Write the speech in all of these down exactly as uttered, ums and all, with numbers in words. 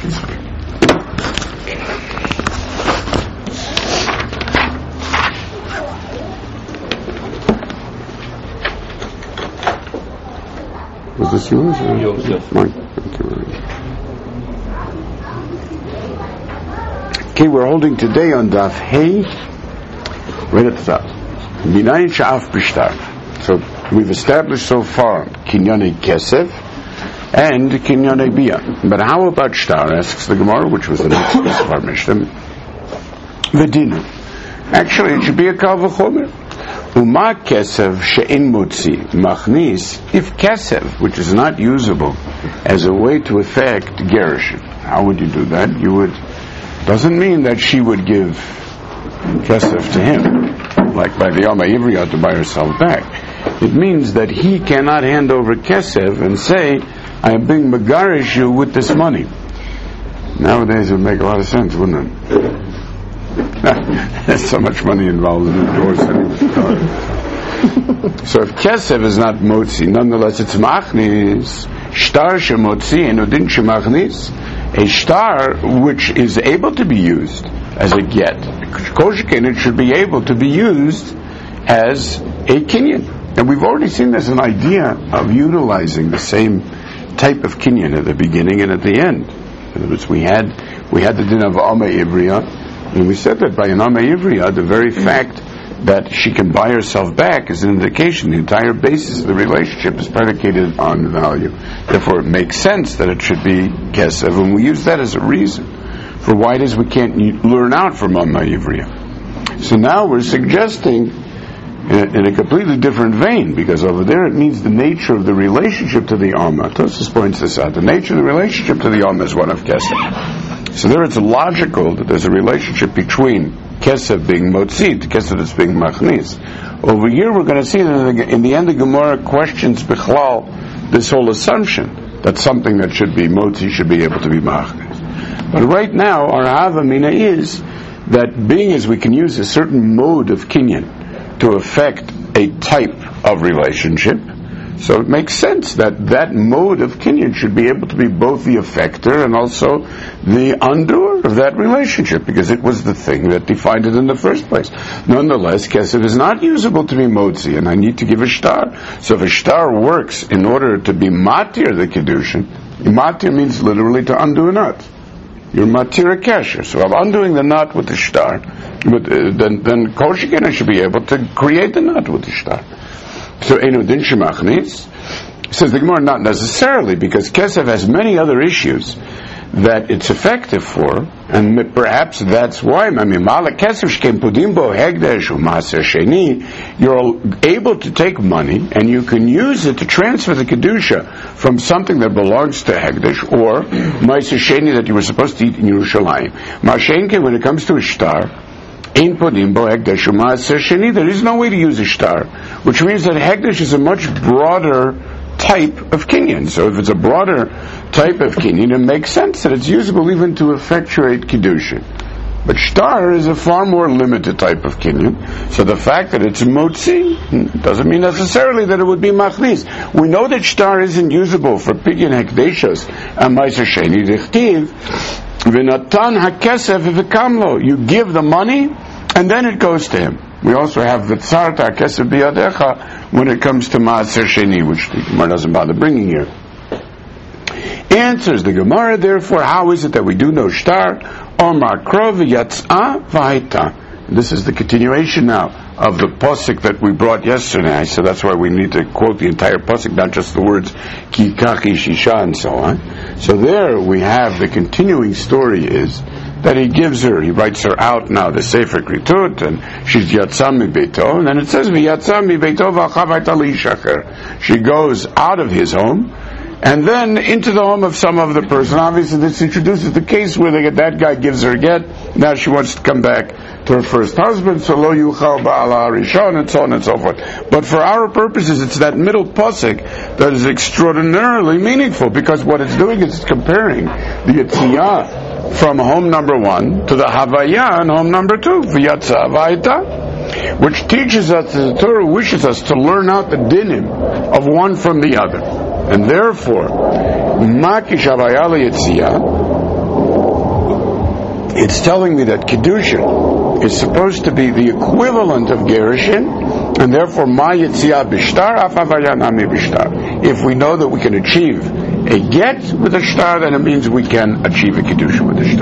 Was this yours? Or yours, yes. Mine. Thank you very much. Okay, we're holding today on Daf Hey, right at the top. Minayin Sha'af B'Shtar. So we've established so far Kinyonei Kesef and Kinyonei Bia. But how about Shtar? Asks the Gemara, which was the next piece of our Mishnah. V'dinu. Actually, it should be a Kal V'chomer. Uma Kesef She'in Motzi Machnis. If Kesef, which is not usable as a way to effect Gerushin, how would you do that? You would. Doesn't mean that she would give Kesef to him, like by the Yom HaIvriyah to buy herself back. It means that he cannot hand over Kesef and say, I am being megarish you with this money. Nowadays it would make a lot of sense, wouldn't it? There's so much money involved in the divorce anyway. So if Kesef is not Motzi, nonetheless it's Machnis, Shtar Shemotzi, and Udin Shemachnis, a shtar which is able to be used as a get. Koshikin, it should be able to be used as a kinyan. And we've already seen there's an idea of utilizing the same type of kinyan at the beginning and at the end. In other words, we had we had the din of Yom HaIvriyah, and we said that by an Yom HaIvriyah, the very fact that she can buy herself back is an indication the entire basis of the relationship is predicated on value. Therefore, it makes sense that it should be Kesef, and we use that as a reason for why it is we can't learn out from Yom HaIvriyah. So now we're suggesting in a, in a completely different vein, because over there it means the nature of the relationship to the Amma. Tosfos points this out. The nature of the relationship to the Amma is one of Kesef. So there it's logical that there's a relationship between Kesef being Motzit, Kesef that's being Machnis. Over here we're going to see that in the, in the end the Gemara questions Bichlal this whole assumption that something that should be Motzi should be able to be Machnis. But right now our Havamina is that being as we can use a certain mode of kinyan to affect a type of relationship, so it makes sense that that mode of kinyan should be able to be both the effector and also the undoer of that relationship, because it was the thing that defined it in the first place. Nonetheless, Kesef is not usable to be motzi, and I need to give a shtar. So if a shtar works in order to be matir the kedushin, matir means literally to undo a knot. You're matir a kesher. So I'm undoing the knot with the shtar, but uh, then then kol shekena should be able to create the knot with the shtar. So Einu Din Shemachnis, says the Gemara, not necessarily, because Kesef has many other issues that it's effective for, and perhaps that's why. I mean, Kesef Shkem Pudimbo Hegdesh U'Maser Sheni, you're able to take money and you can use it to transfer the kedusha from something that belongs to Hegdesh or Maser Sheni that you were supposed to eat in Yerushalayim. Mashenke, when it comes to a shtar, there is no way to use a shtar, which means that Hegdesh is a much broader type of kinyan. So if it's a broader type of kinyan, it makes sense that it's usable even to effectuate kedushin. But shtar is a far more limited type of kinyan. So the fact that it's motzi doesn't mean necessarily that it would be machnis. We know that shtar isn't usable for pidyon hekdeshos and ma'aser sheni dichtiv. V'natan hakesef v'kamlo. You give the money, and then it goes to him. We also have v'tzarta hakesef biyadecha when it comes to ma'aser sheni, which the Gemara doesn't bother bringing here. Answers the Gemara, therefore, how is it that we do know shtar? Omar krov yatzah v'haita. This is the continuation now of the posik that we brought yesterday. So that's why we need to quote the entire posik, not just the words ki kachi shisha and so on. So there we have the continuing story is that he gives her, he writes her out now, the Sefer Kritut, and she's yatzah mi beito, and then it says v'yatzah mi beito v'achavayta li'ishacher. She goes out of his home and then into the home of some other person. Obviously this introduces the case where they get, that guy gives her a get, now she wants to come back to her first husband, so lo yuchal ba'ala rishon, and so on and so forth. But for our purposes, it's that middle pasuk that is extraordinarily meaningful, because what it's doing is it's comparing the Yetziyah from home number one to the Havaya in home number two, v'yatzah v'haita, which teaches us, the Torah wishes us to learn out the dinim of one from the other. And therefore, Makish Havaya Yetziyah, it's telling me that Kiddushin is supposed to be the equivalent of Gerushin, and therefore Ma Yitzia Bishtar, Af Havaya Nami Bishtar. If we know that we can achieve a get with a shtar, then it means we can achieve a Kiddushin with a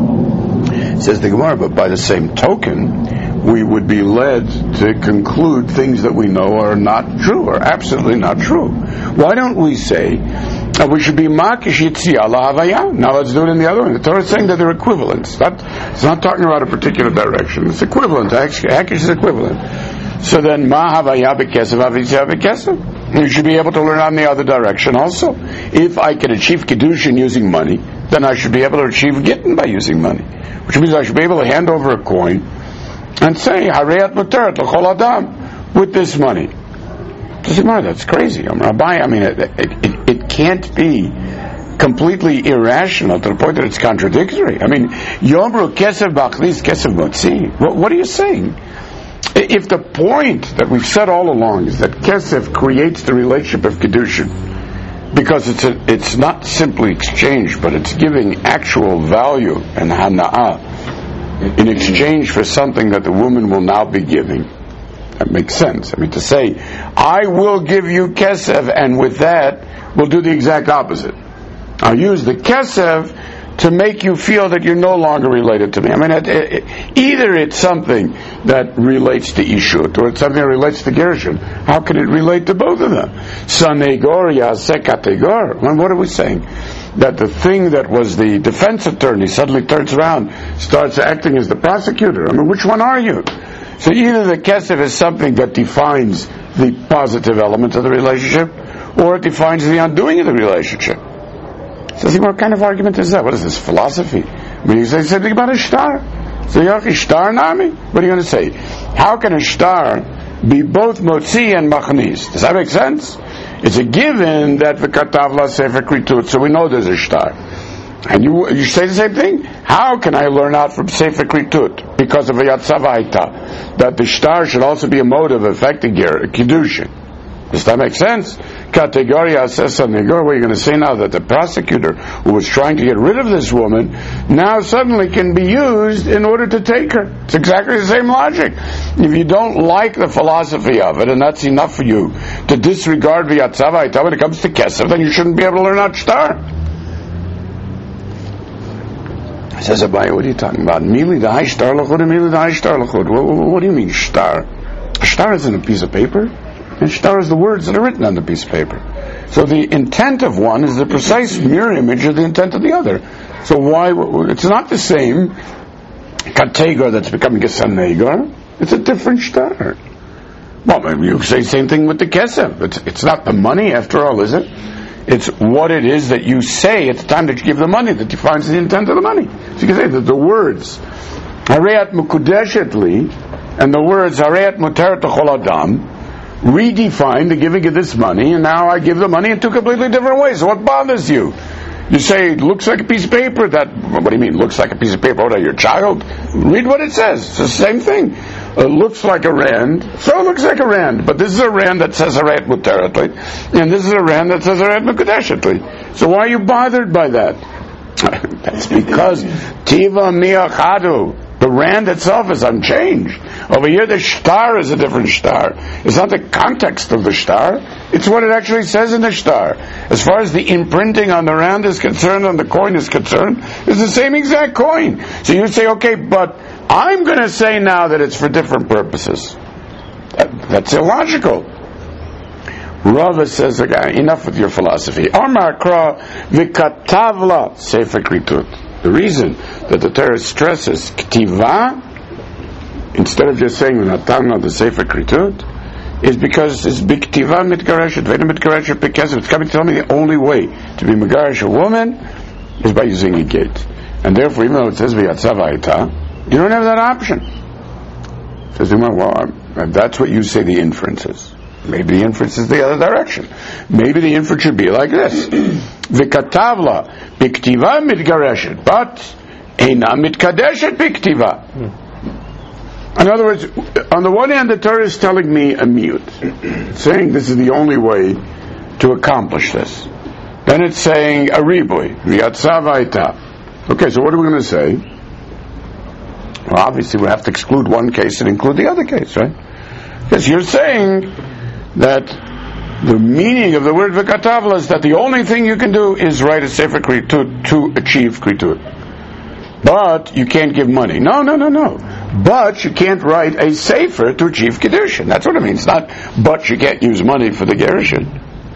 shtar. Says the Gemara, but by the same token, we would be led to conclude things that we know are not true, or absolutely not true. Why don't we say that we should be makish yitzia lahavaya? Now let's do it in the other one. The Torah is saying that they're equivalent. It's not, it's not talking about a particular direction. It's equivalent. Hakish is equivalent. So then, ma havaya bekesev avitzia bekesev. You should be able to learn on the other direction also. If I can achieve Kiddushin using money, then I should be able to achieve Gittin by using money. Which means I should be able to hand over a coin and say, Hareyat Muteret L'chol Adam, with this money. That's crazy. I mean, it, it, it can't be completely irrational to the point that it's contradictory. I mean, Yomru Kesef Bachlis Kesef Motzi. What, what are you saying? If the point that we've said all along is that Kesef creates the relationship of Kiddushin, because it's a, it's not simply exchange, but it's giving actual value and hana'ah in exchange for something that the woman will now be giving. That makes sense. I mean, to say, I will give you Kesef, and with that, we'll do the exact opposite. I'll use the Kesef to make you feel that you're no longer related to me. I mean, it, it, either it's something that relates to Ishut, or it's something that relates to Gershon. How can it relate to both of them? Sanegor Yaseh Kategor. Well, what are we saying? That the thing that was the defense attorney suddenly turns around, starts acting as the prosecutor. I mean, which one are you? So either the Kesef is something that defines the positive element of the relationship, or it defines the undoing of the relationship. So what kind of argument is that? What is this, philosophy? I mean, you say something about a shtar. So Yochi, shtar nami? What are you going to say? How can a shtar be both motzi and machnis? Does that make sense? It's a given that the katavla sefer kritut, so we know there's a shtar. And you you say the same thing? How can I learn out from sefer kritut? Because of a yatzavaita, that the shtar should also be a mode of affecting kiddushin. Does that make sense? Kategoria says something. What are you going to say now that the prosecutor who was trying to get rid of this woman now suddenly can be used in order to take her? It's exactly the same logic. If you don't like the philosophy of it, and that's enough for you to disregard v'yatzavaita when it comes to kesef, then you shouldn't be able to learn out shtar. Says Abaye, what are you talking about? Mili the high shtar lachud and mili the high shtar lachud. What do you mean shtar? A shtar isn't a piece of paper. And shtar is the words that are written on the piece of paper. So the intent of one is the precise mirror image of the intent of the other. So why, it's not the same kategor that's becoming a sanegor. It's a different shtar. Well, maybe you say the same thing with the kesef. It's, it's not the money after all, is it? It's what it is that you say at the time that you give the money that defines the intent of the money. So you can say that the words Hareyat Mukudeshetli and the words Hareyat Muteret L'chol Adam redefine the giving of this money, and now I give the money in two completely different ways. So what bothers you? You say it looks like a piece of paper. That what do you mean? Looks like a piece of paper? What are you, your child? Read what it says. It's the same thing. It looks like a rand, so it looks like a rand. But this is a rand that says Hareyat Muteretli, and this is a rand that says Hareyat Mekudeshetli. So why are you bothered by that? That's because Tiva Miachadu. The rand itself is unchanged. Over here, the shtar is a different shtar. It's not the context of the shtar. It's what it actually says in the shtar. As far as the imprinting on the rand is concerned, on the coin is concerned, it's the same exact coin. So you say, okay, but I'm going to say now that it's for different purposes. That, that's illogical. Rava says, okay, enough with your philosophy. Amar kra v'katavla sefer kritut. The reason that the Torah stresses ktiva instead of just saying v'natana the sefer kritut is because it's biktiva mitgareshet v'ena mitgareshet bekesef. It's coming to tell me the only way to be megaresh a woman is by using a gate, and therefore even though it says v'yatzavaita, you don't have that option. Says well, that's what you say the inference is. Maybe the inference is the other direction. Maybe the inference should be like this: v'katavla biktiva mitgareshet, but eina mitkadeshet biktiva. In other words, on the one hand, the Torah is telling me a mute, saying this is the only way to accomplish this. Then it's saying a riboy, v'yatzavaita. Okay, so what are we going to say? Well, obviously we have to exclude one case and include the other case, right? Because you're saying that the meaning of the word v'katavla is that the only thing you can do is write a sefer kritut to achieve kritut. But you can't give money. No, no, no, no. But you can't write a sefer to achieve kedushin. That's what it means. Not, but you can't use money for the gerushin.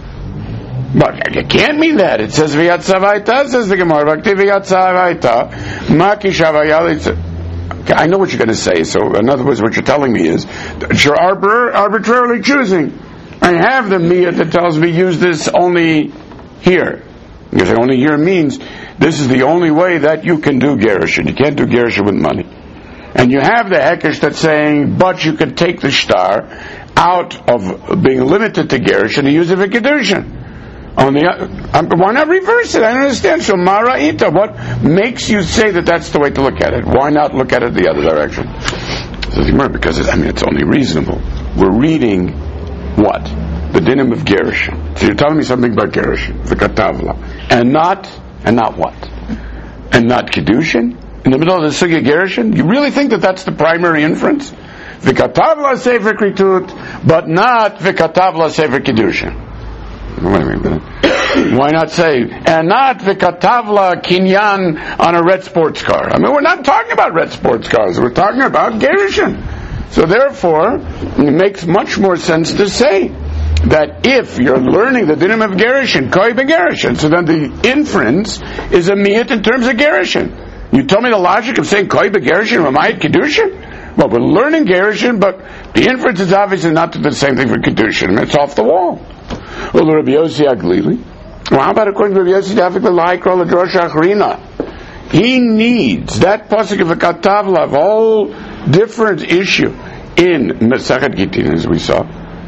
But you can't mean that. It says v'yatzavaita, says the Gemara. V'akti v'yatzavaita, maki shavayalitz. I know what you're going to say. So, in other words, what you're telling me is that you're arbor- arbitrarily choosing. I have the miyat that tells me use this only here. Because only here means this is the only way that you can do gerushin. You can't do gerushin with money. And you have the hekesh that's saying, but you can take the shtar out of being limited to gerushin and use it for kedushin. On the, um, why not reverse it? I don't understand. So mara ita, what makes you say that that's the way to look at it? Why not look at it the other direction? Because it, I mean, it's only reasonable. We're reading what? The dinim of gerushin. So you're telling me something about gerushin, the katavla, and not, and not what? And not kedushin? In the middle of the sugya gerushin? You really think that that's the primary inference? V'katavla sefer kritut, but not v'katavla sefer kedushin. Wait a minute. Why not say, and not v'katavla kinyan on a red sports car? I mean, we're not talking about red sports cars. We're talking about gerushin. So therefore, it makes much more sense to say that if you're learning the dinim of gerushin, koi begerushin, so then the inference is a miyat in terms of gerushin. You tell me the logic of saying koi begerushin, ramayit kedushin? Well, we're learning gerushin, but the inference is obviously not to do the same thing for kedushin. It's off the wall. Well, the Rabbi Yossi Aglili. Well, how about according to Rabbi Yossi Dafik l'laikro l'drosh achrina? He needs that pasuk of a katavla, a whole different issue in Mesachet Gittin, as we saw.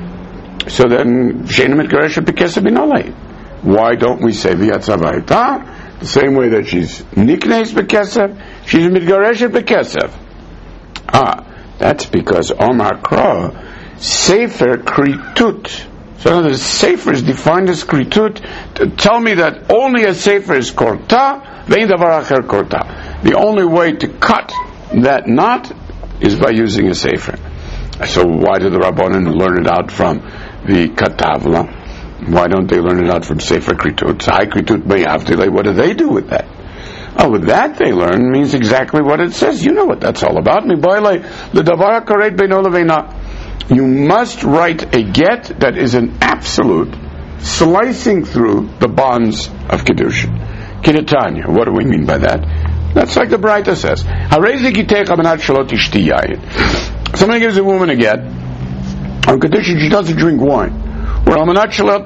So then, she'ena mitgareshet b'kesef binolei. Why don't we say v'yatzavaita? The same way that she's niknes b'kesef, she's mitgareshet b'kesef. Ah, that's because Omar Kro sefer kritut. So the sefer is defined as kritut. Tell me that only a sefer is korta, ve'in davar acher korta. The only way to cut that knot is by using a sefer. So why do the Rabbanan learn it out from the katavla? Why don't they learn it out from sefer kritut? Sai kritut me'avdilei. What do they do with that? Oh, with that they learn means exactly what it says. You know what that's all about. You must write a get that is an absolute, slicing through the bonds of kedushin. Kinetanya. What do we mean by that? That's like the Braita says. Somebody gives a woman a get on condition she doesn't drink wine, or on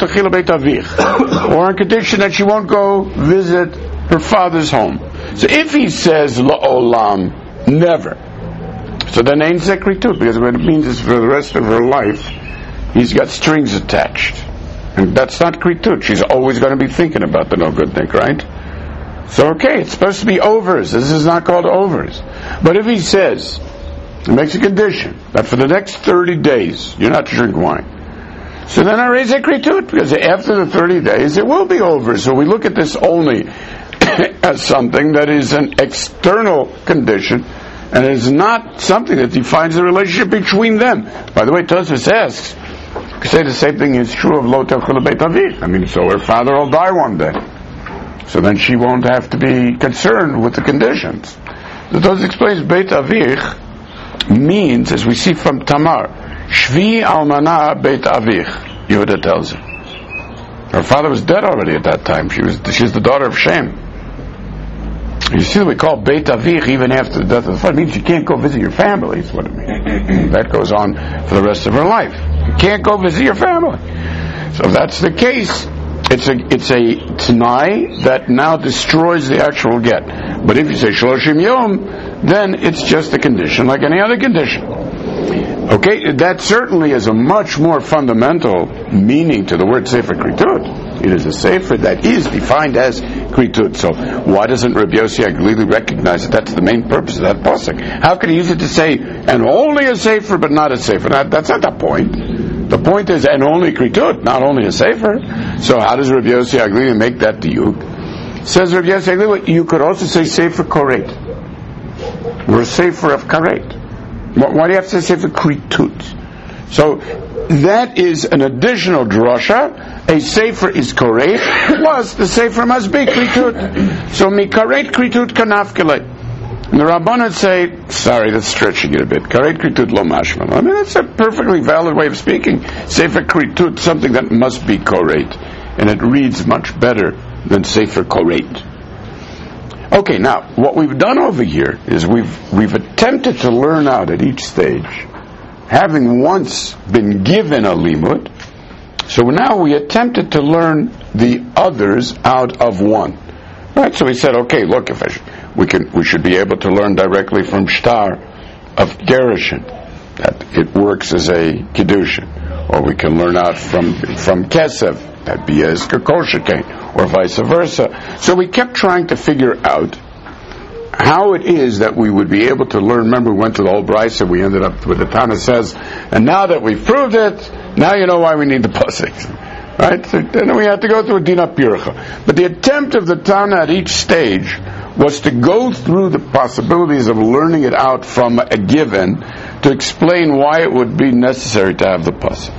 condition that she won't go visit her father's home. So if he says la'olam, never, so then ain't zekritut, because what it means is for the rest of her life he's got strings attached, and that's not kritut. She's always going to be thinking about the no good thing, right? So okay, it's supposed to be overs. This is not called overs. But if he says, he makes a condition that for the next thirty days you're not to drink wine, so then I raise a kritut, because after the thirty days it will be over. So we look at this only as something that is an external condition, and it is not something that defines the relationship between them. By the way, Tosfos asks, you could say the same thing is true of Lo Telchul Beit Avich. I mean, so her father will die one day, so then she won't have to be concerned with the conditions. The Tosfos explains Beit Avich means, as we see from Tamar, Shvi Almana Beit Avich. Yehuda tells him her father was dead already at that time. She was she's the daughter of Shem. You see, we call Beit Avich even after the death of the father. It means you can't go visit your family, is what it means. That goes on for the rest of her life. You can't go visit your family. So if that's the case, it's a it's a t'nai that now destroys the actual get. But if you say Shloshim Yom, then it's just a condition like any other condition. Okay, that certainly is a much more fundamental meaning to the word Sefer Kritut. It is a Sefer that is defined as Kritut. So why doesn't Rabbi Yossi Aglili recognize that that's the main purpose of that pasuk? How can he use it to say, and only a Sefer but not a Sefer? That, that's not the point. The point is, and only Kritut, not only a Sefer. So how does Rabbi Yossi Aglili make that diuk? Says Rabbi Yossi Aglili, you could also say Sefer Koret. We're Sefer of Karet. Why do you have to say Sefer Kritut? So that is an additional drasha. A Sefer is Karet, plus the Sefer must be Kritut. So Mikaret Kritut Kanafkele. And the Rabbanan say, sorry, that's stretching it a bit. Karet Kritut lo mashma. I mean, that's a perfectly valid way of speaking. Sefer Kritut, something that must be Karet. And it reads much better than Sefer Karet. Okay, now, what we've done over here is we've we've attempted to learn out at each stage, having once been given a limud, so now we attempted to learn the others out of one. Right, so we said, okay, look, if I sh- we can, we should be able to learn directly from shtar of gerushin that it works as a kiddushin, or we can learn out from from kesev that be as kakoshikain, or vice versa. So we kept trying to figure out how it is that we would be able to learn. Remember, we went to the whole brisa. We ended up with the Tana says, and now that we've proved it, now you know why we need the pasuk. Right? So then we had to go through a Dina Pircha. But the attempt of the Tana at each stage was to go through the possibilities of learning it out from a given to explain why it would be necessary to have the pasuk.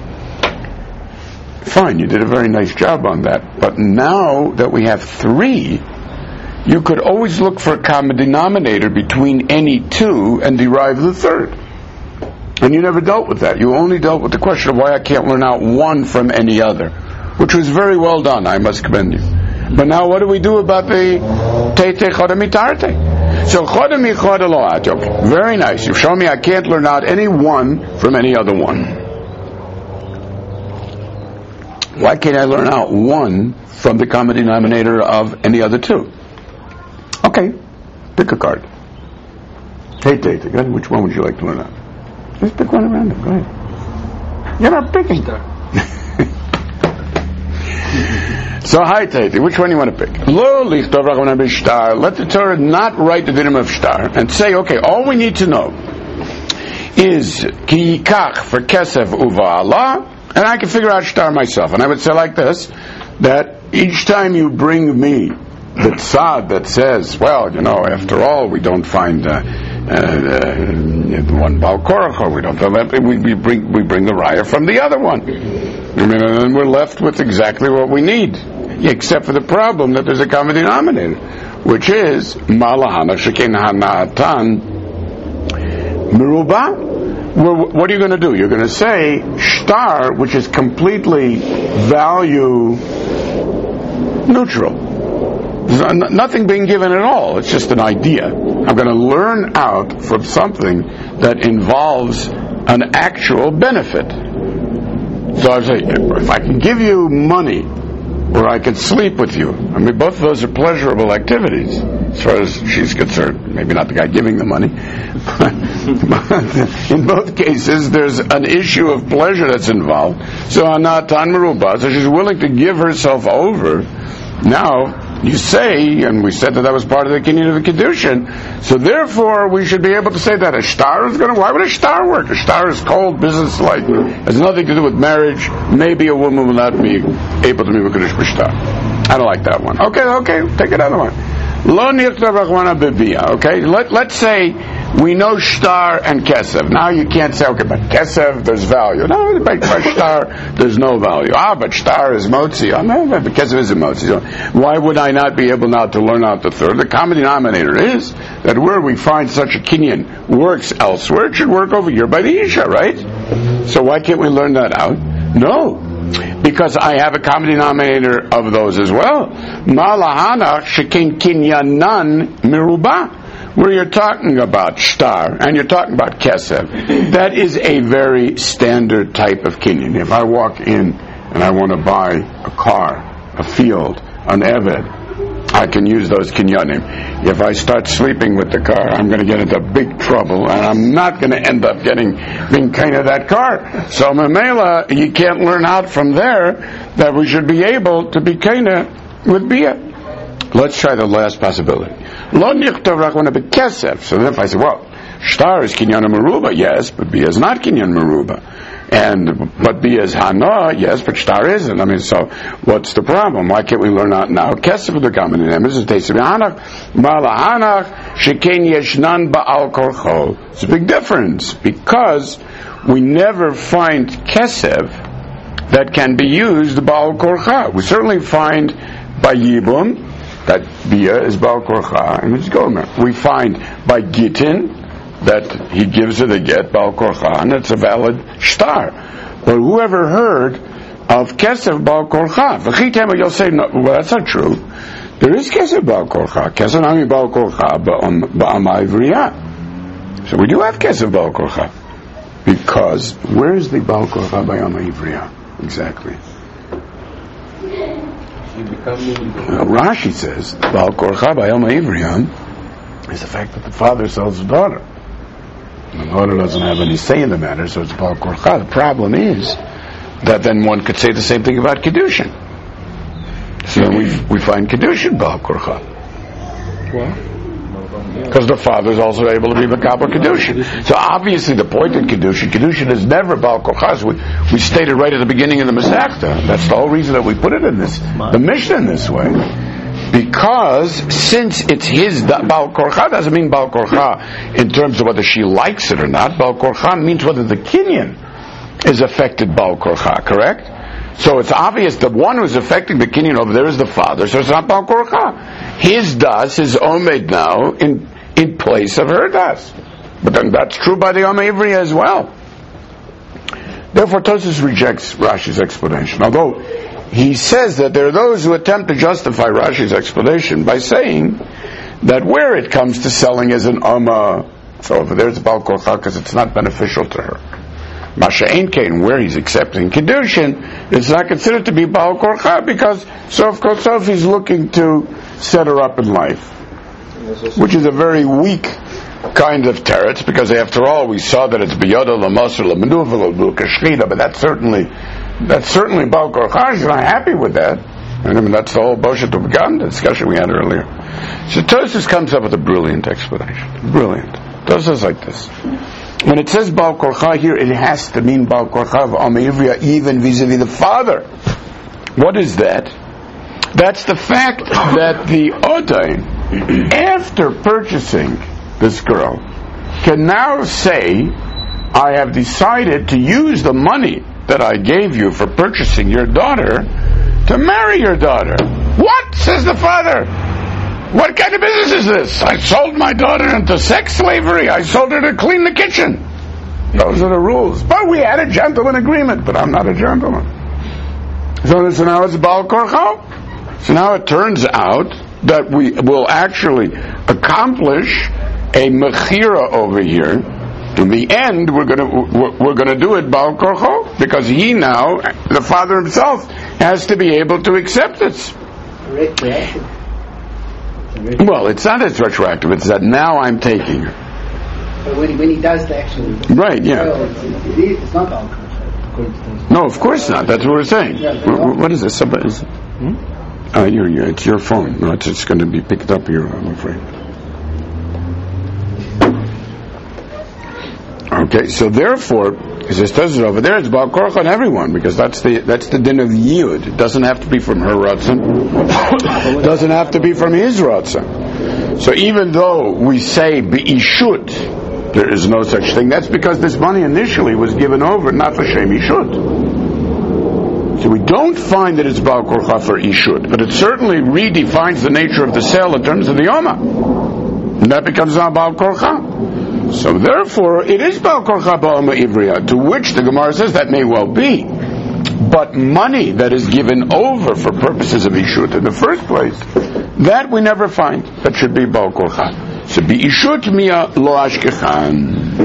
Fine, you did a very nice job on that. But now that we have three, you could always look for a common denominator between any two and derive the third. And you never dealt with that. You only dealt with the question of why I can't learn out one from any other, which was very well done. I must commend you. But now what do we do about the Teite Chodami Tarte? So Chodami Chodalo. Okay, very nice. You've shown me I can't learn out any one from any other one. Why can't I learn out one from the common denominator of any other two? Okay, pick a card. Hey, Tate, which one would you like to learn out? Just pick one at random, go ahead. You're not picking. So, hi, Tate, which one do you want to pick? Lo lichtov rachman b'shtar. Let the Torah not write the dinim of shtar and say, okay, all we need to know is ki yikach for kesef uva'ala, and I can figure out shtar myself. And I would say like this, that each time you bring me the tzad that says, well, you know, after all, we don't find uh, uh, uh, one Baal Korach, we don't we, we bring we bring the raya from the other one, and we're left with exactly what we need, except for the problem that there's a common denominator, which is malahana shekin hanatan meruba. Well, what are you going to do? You're going to say shtar, which is completely value neutral. There's nothing being given at all. It's just an idea. I'm going to learn out from something that involves an actual benefit. So I say, if I can give you money, or I can sleep with you, I mean, both of those are pleasurable activities, as far as she's concerned. Maybe not the guy giving the money. But in both cases, there's an issue of pleasure that's involved. So Anatan Meruba, so she's willing to give herself over. Now, you say, and we said that that was part of the kinyan of the Kiddushin, so therefore we should be able to say that a shtar is going to, why would a shtar work? A shtar is cold, business-like, has nothing to do with marriage. Maybe a woman will not be able to be with Kiddush b'shtar. I don't like that one. Okay, okay, take another one. Lo nichtav rachmana b'bia. Okay, Let, let's say we know shtar and kesev. Now you can't say, okay, but kesev, there's value. No, but shtar, there's no value. Ah, but shtar is motzi. Oh, no, but kesev is a motzi. So why would I not be able now to learn out the third? The common denominator is that where we find such a kinyan works elsewhere, it should work over here by the Isha, right? So why can't we learn that out? No. Because I have a common denominator of those as well. Malahana shekin kinyanan miruba. Where you're talking about shtar and you're talking about kesev, that is a very standard type of kinyan. If I walk in and I want to buy a car, a field, an eved, I can use those kinyanim. If I start sleeping with the car, I'm going to get into big trouble, and I'm not going to end up getting being kind of that car. So Mamela, you can't learn out from there that we should be able to be kind of with bia. Let's try the last possibility. Lo nichtav rachmana b'kesef. So then if I say, well, shtar is kinyan meruba, yes, but bia is not kinyan meruba. And but Bia is Hana, yes, but Shtar isn't. I mean, so what's the problem? Why can't we learn out now? Kesef the common name is Teisiv Hanach, Mala Hanach, Sheken Yeshnan Ba'al Korcho. It's a big difference because we never find Kesef that can be used Ba'al Korcha. We certainly find by Yibum that Bia is Ba'al Korcha and it's Gomer. We find by Gittin that he gives her the get, Baal Korcha, and it's a valid shtar. But whoever heard of Kesef Baal Korcha? V'chitema, you'll say, no, well, that's not true. There is Kesef Baal Korcha. Kesef Nami Baal Korcha Ba'ama Ivriya. So we do have Kesef Baal Korcha. Because, where is the Baal Korcha Ba'ama Ivriya? Exactly. Uh, Rashi says, Baal Korcha Ba'ama Ivriya is the fact that the father sells the daughter. The daughter doesn't have any say in the matter, so it's Baal Korcha. The problem is that then one could say the same thing about Kedushin. So then we we find Kedushin Baal Korcha. Because the father is also able to be Makabel Kedushin. So obviously the point in Kedushin, Kedushin is never Baal Korcha. So we, we stated right at the beginning of the Masechta. That's the whole reason that we put it in this, the Mishnah in this way. Because since it's his Baal Korcha, doesn't mean Baal Korcha in terms of whether she likes it or not. Baal Korcha means whether the Kinyan is affected Baal Korcha, correct? So it's obvious the one who's affecting the Kinyan over there is the father, so it's not Baal Korcha. His das is Omed now in, in place of her das. But then that's true by the Omei Ivri as well. Therefore Tosfos rejects Rashi's explanation. Although he says that there are those who attempt to justify Rashi's explanation by saying that where it comes to selling as an Amma, so over there it's Baal Korcha because it's not beneficial to her. Masha Ein Kain, where he's accepting Kedushin, it's not considered to be Baal Korcha because Sof Kol Sof he's looking to set her up in life. Which is a very weak kind of teretz because after all we saw that it's B'yoda L'Masr L'Menuva L'Kashchida, but that's certainly That's certainly Baal Korcha. He's not happy with that. I mean, that's the whole Boshet U'Began discussion we had earlier. So Tosfos comes up with a brilliant explanation. Brilliant. Tosfos like this. When it says Baal Korcha here, it has to mean Baal Korcha of Omei Ivriya, even vis-a-vis the father. What is that? That's the fact that the Odain, after purchasing this girl, can now say, I have decided to use the money that I gave you for purchasing your daughter to marry your daughter. What? Says the father. What kind of business is this? I sold my daughter into sex slavery. I sold her to clean the kitchen. Those are the rules. But we had a gentleman agreement, but I'm not a gentleman. So, so now it's Baal Korcha. So now it turns out that we will actually accomplish a mechira over here. In the end, we're going to we're going to do it Baal Korcha because he now, the father himself, has to be able to accept it. Well, it's not as retroactive. It's that now I'm taking her. But when he, when he does the actual right, yeah. Well, it's, it's not Baal Korcha. No, of course not. That's what we're saying. Yeah, what, what is this? Somebody, is it? Hmm? Uh, you're, you're, it's your phone. No, it's, it's going to be picked up here, I'm afraid. Okay, so therefore, as it says it over there, it's Baal Korcha on everyone, because that's the that's the din of Yud. It doesn't have to be from her Ratzon. It doesn't have to be from his Ratzon. So even though we say B'ishut, there is no such thing, that's because this money initially was given over, not L'Shem Ishut. So we don't find that it's Baal Korcha for Ishut, but it certainly redefines the nature of the sale in terms of the Yoma. And that becomes now Baal Korcha. So therefore, it is Baal Korcha Ba'oma Ivriya, to which the Gemara says that may well be. But money that is given over for purposes of Ishut in the first place, that we never find. That should be Baal Korcha. So be Ishut Mia Lo Ashkechan.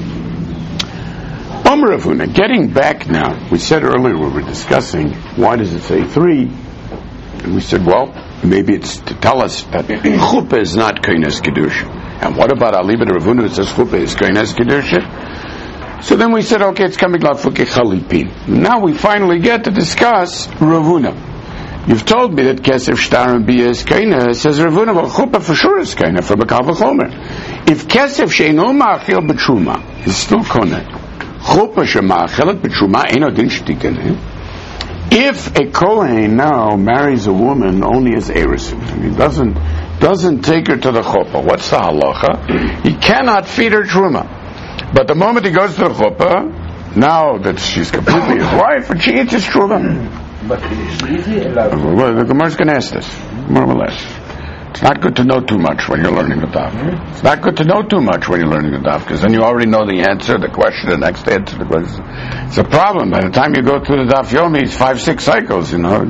Omer Rav Huna, getting back now, we said earlier we were discussing, why does it say three? And we said, well, maybe it's to tell us that Chuppah is not Koines Kedusha. And what about Aliba Rav Huna that says Chuppah is Koines Kedusha? So then we said, okay, it's coming like Fuke Chalipin. Now we finally get to discuss Rav Huna. You've told me that Kesef Shtar and Bia is Koines. Says Rav Huna, well, Chuppah for sure is Koines for B'Kal V'Chomer. If Kesef She'eno Ma'achil B'Truma is still Koines, chuppah shema'achelet b'truma eino din shtikane. If a Kohen now marries a woman only as erusin, and he doesn't doesn't take her to the chuppah, what's the halacha? He cannot feed her truma. But the moment he goes to the chuppah, now that she's completely his wife, and she eats his truma. But is he allowed? Well, the Gemara's going to ask this, more or less. It's not good to know too much when you're learning the daf. Mm-hmm. It's not good to know too much when you're learning the daf, because then you already know the answer, the question, the next answer, the question. It's a problem. By the time you go through the daf yomi, it's five, six cycles, you know.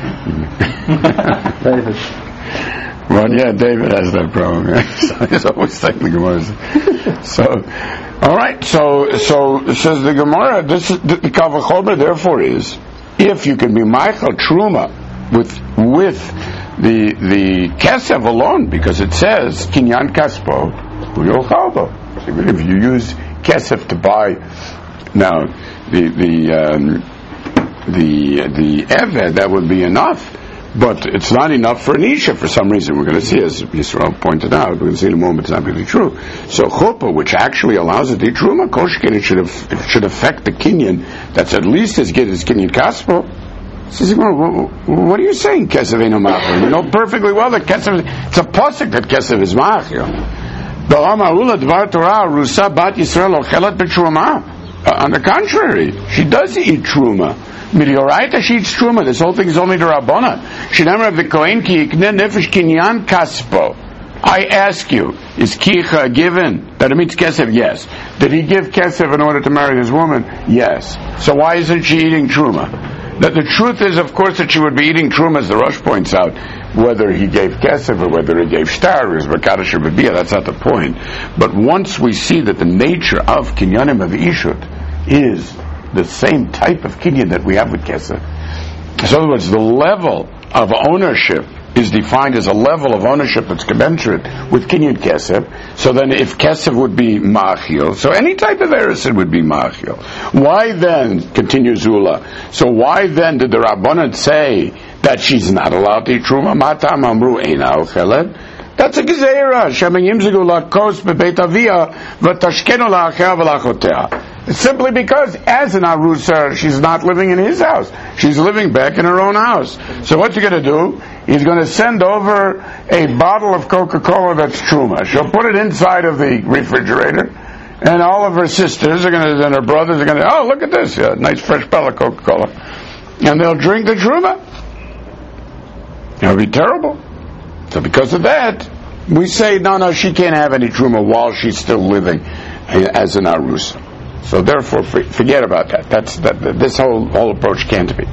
David. Well, yeah, David has that problem. So he's always taking the Gemara. So, all right. So, so says the Gemara. This is the Kavachomer. Therefore, is if you can be Michael Truma with with the the Kesef alone, because it says Kinyan Kaspo Uyochalbo. If you use Kesef to buy now the the um, the the Eved, that would be enough. But it's not enough for an Isha for some reason. We're going to see, as Yisrael pointed out, we're going to see in a moment it's not really true. So chuppah, which actually allows it to be truma, koshkin, it should, have, it should affect the kinyan that's at least as good as kinyan kaspo. Says, what are you saying, Kesef Eino Machil? You know perfectly well that Kesef, it's a pasuk that Kesef is Machil. On the contrary, she does eat truma. Midioraita, she eats truma. This whole thing is only the Rabbana. She never have the Kohen ki yikneh nefesh kinyan kaspo. I ask you, is kicha given? That it means kesef? Yes. Did he give kesef in order to marry this woman? Yes. So why isn't she eating truma? That the truth is, of course, that she would be eating truma, as the Rosh points out, whether he gave kesef or whether he gave star or b'kadash or b'biyah. That's not the point. But once we see that the nature of kinyanim of ishut is the same type of kinyan that we have with kesef. So in other words, the level of ownership is defined as a level of ownership that's commensurate with kinyan kesef. So then if kesef would be machil, so any type of erusin would be machil. Why then, continues Zula, so why then did the Rabbanan say that she's not allowed to eat truma? Matam amru eina ochelet. That's a gezeira. Shemen yimzigu lakos bebeit avia v'tashkenu la'achea v'lachotea. It's simply because, as an arusa, she's not living in his house. She's living back in her own house. So what's he going to do? He's going to send over a bottle of Coca-Cola that's truma. She'll put it inside of the refrigerator, and all of her sisters are going to, and her brothers are going to, oh, look at this, yeah, nice fresh bottle of Coca-Cola. And they'll drink the truma. It'll be terrible. So because of that, we say, no, no, she can't have any truma while she's still living as an arusa. So therefore, forget about that. That's that. This whole whole approach can't be.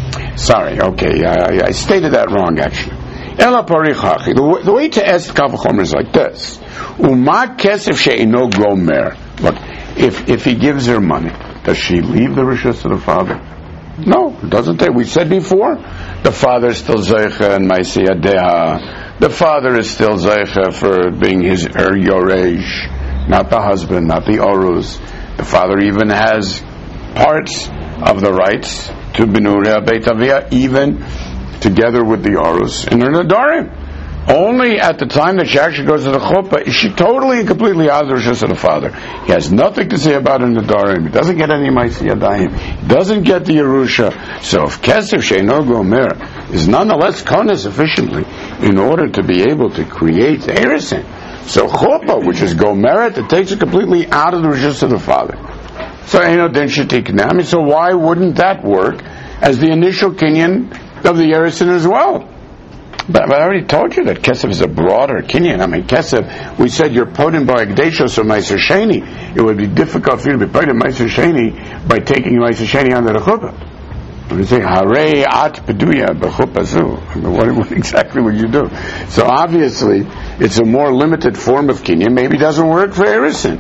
Sorry. Okay, I, I stated that wrong. Actually, Ela parichachi. The, the way to ask Kavachomer is like this: Uma kesef she'ino gomer. Look, if if he gives her money, does she leave the rishus to the father? No, doesn't it? We said before, the father is still zeicha and ma'aseh deha. The father is still zeicha for being his her yoresh, not the husband, not the orus. The father even has parts of the rights to Benurei Beit Avia, even together with the Orus in her Nadarim. Only at the time that she actually goes to the Chuppah is she totally and completely out of the rishus of the father. He has nothing to say about her Nadarim. He doesn't get any Ma'aseh Yadayim. He doesn't get the Yerusha. So if Kesef She'ino Gomer is nonetheless Kona sufficiently in order to be able to create Eresin, so chuppah, which is gomeret, it takes it completely out of the rishus of the father. So you know, then shetikna. I mean, so why wouldn't that work as the initial kinyan of the Yerusin as well? But, but I already told you that kesef is a broader kinyan. I mean, kesef, we said you're potent by Agdeshos or Meiser Sheni. It would be difficult for you to be potent Meiser Sheni by taking Meiser Sheni under the chuppah. We say, Harei at peduya b'chupazu. What, what exactly would you do? So obviously, it's a more limited form of kinyan. Maybe it doesn't work for Erusin.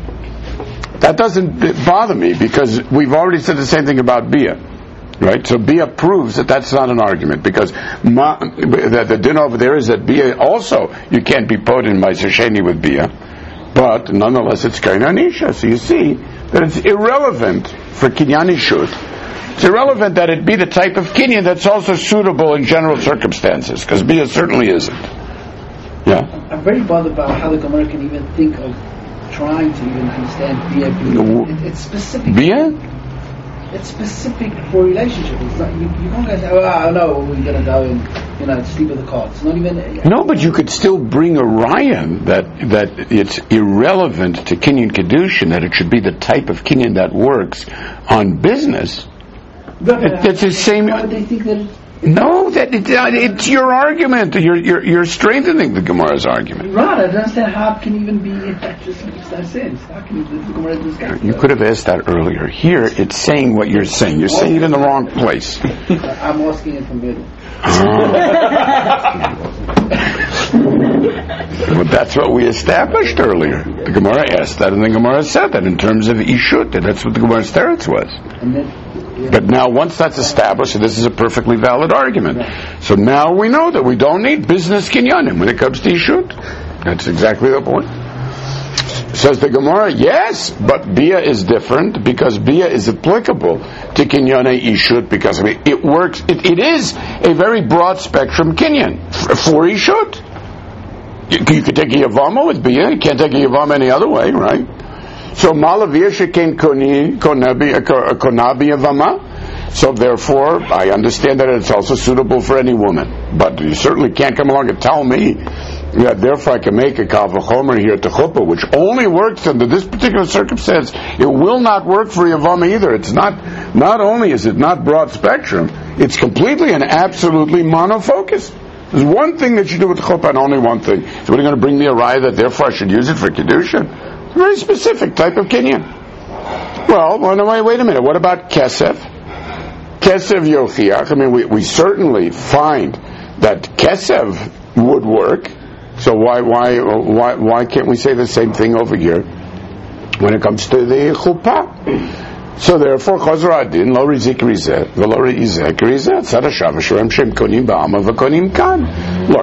That doesn't bother me because we've already said the same thing about Bia. Right? So Bia proves that that's not an argument because ma, that the din over there is that Bia also, you can't be potent Meiser Sheni with Bia. But nonetheless, it's Kain Anisha. So you see that it's irrelevant for Kinyan Ishut. It's irrelevant that it be the type of kinyan that's also suitable in general circumstances, because Bia certainly isn't. Yeah. I'm very bothered about how the Gemara can even think of trying to even understand Bia. No. It, it's specific. Bia? It's specific for relationship. It's not, you, you can't go say, oh, no, we're going to go and, you know, sleep with the cards. It's not even... No, but you could still bring a ryan that that it's irrelevant to Kinyan Kedushin, that it should be the type of Kinyan that works on business. But, It, that's the same... Why would they think that it's... No, that it, uh, it's your argument. You're, you're you're strengthening the Gemara's argument. Right, I don't understand how it can even be... That just makes no sense. How can you, the Gemara this guy? You could have asked that earlier. Here, it's saying what you're saying. You're saying it in the wrong place. I'm asking it from middle. Well, that's what we established earlier. The Gemara asked that, and the Gemara said that in terms of Ishut. That's what the Gemara's teretz was. And then... But now, once that's established, this is a perfectly valid argument. So now we know that we don't need business kinyanim when it comes to Ishut. That's exactly the point. Says the Gemara, yes, but Bia is different because Bia is applicable to Kinyane Ishut because I mean, it works, it, it is a very broad spectrum Kinyan for, for Ishut. You, you could take a Yavama with Bia, you can't take a Yavama any other way, right? So Malavir Shekin Konabi Yavama. So therefore, I understand that it's also suitable for any woman. But you certainly can't come along and tell me that therefore I can make a Kal V'chomer here to Chuppah, which only works under this particular circumstance. It will not work for Yavama either. It's not, not only is it not broad spectrum, it's completely and absolutely monofocused. There's one thing that you do with Chuppah and only one thing. So what are you going to bring me a raya that therefore I should use it for Kedusha? Very specific type of Kinyan. Well, well no, wait, wait a minute. What about Kesef? Kesef Yochiach. I mean, we, we certainly find that Kesef would work. So why why why why can't we say the same thing over here when it comes to the Chuppah? So therefore, Chazar Adin lo rizik rizeh v'lo rizek rizeh tzadashav shem shem konim ba'ama v'konim kan. Look,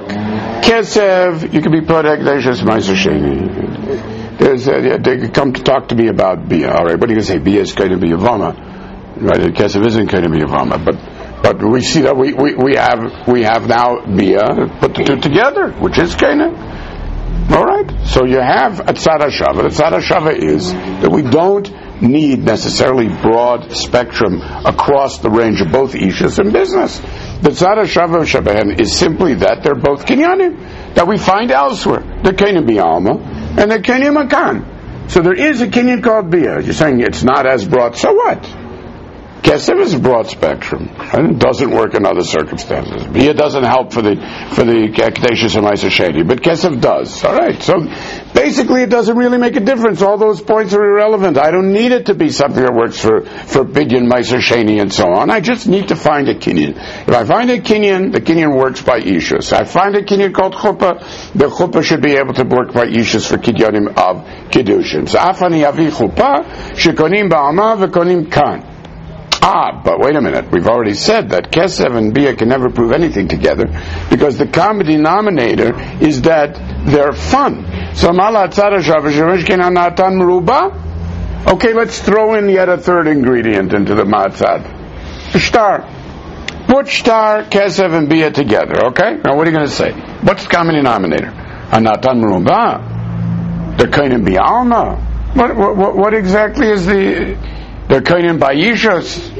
Kesef, you can be protect Deishas Ma'aser Sheni. There's uh, they come to talk to me about Bia. All right, what are you going to say? Bia is going to be a Vama, right? Kesef isn't going to be a Vama, but but we see that we, we, we have we have now Bia put the two together, which is Kana. All right, so you have Atzara Shava. Atzara Shava is that we don't need necessarily broad spectrum across the range of both Ishas and business. The Atzara Shava Shabahen is simply that they're both Kinyanim that we find elsewhere. They're Kana B'Alma. And the Kinyan Makan. So there is a Kinyan called Bia. You're saying it's not as broad. So what? Kesef is a broad spectrum. And it doesn't work in other circumstances. Bia doesn't help for the for the Kedeshus and Ma'aser Sheni, but Kesef does. All right. So basically, it doesn't really make a difference. All those points are irrelevant. I don't need it to be something that works for for Pidyon, Ma'aser Sheni, and so on. I just need to find a Kinyan. If I find a Kinyan, the Kinyan works by Ishus. I find a Kinyan called Chuppah, the Chuppah should be able to work by Ishus for Kidyonim of Kiddushin. So Afani Avi Chuppah, Shekonim Ba'ama V'konim Kan. Ah, but wait a minute. We've already said that Kesef and Bia can never prove anything together because the common denominator is that they're fun. So Mala Tzara Shavash Kenanatan Meruba. Okay, let's throw in yet a third ingredient into the matzad. Shtar. Put shtar, Kesef, and Bia together. Okay. Now, what are you going to say? What's the common denominator? Anatan Meruba. They're Kainim Bialma. What, what, what exactly is the? They're Kainim Bayishos.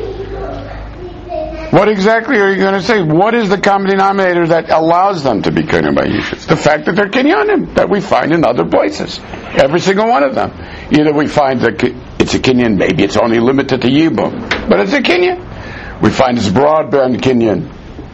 What exactly are you going to say? What is the common denominator that allows them to be Kainim Bayishos? The fact that they're Kinyanim, that we find in other places. Every single one of them. Either we find that it's a Kinyan, maybe it's only limited to Yibum, but it's a Kinyan. We find it's broadband Kinyan.